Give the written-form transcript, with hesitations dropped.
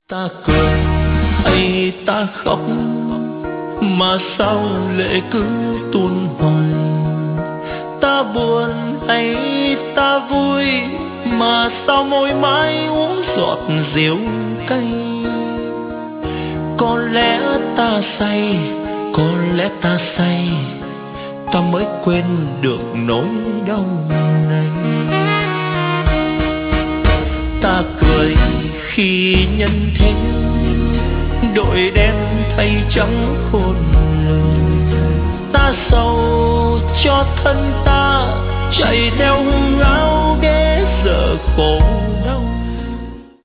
Ta cười hay ta khóc mà sao lệ cứ tuôn hoài. Ta buồn hay ta vui mà sao môi mãi uống giọt rượu cay. Có lẽ ta say, có lẽ ta say, ta mới quên được nỗi đau này. Ta cười khi nhân thế đội đen thay trắng khôn lường. Ta sầu cho thân ta chạy theo hương áo để giờ khổ.